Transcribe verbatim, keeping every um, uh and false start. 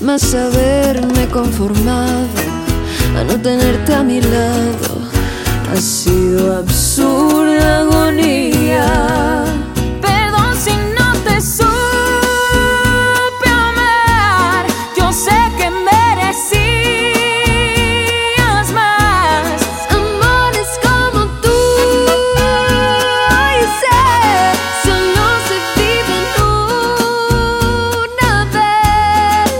jamás haberme conformado a no tenerte a mi lado. Ha sido absurdo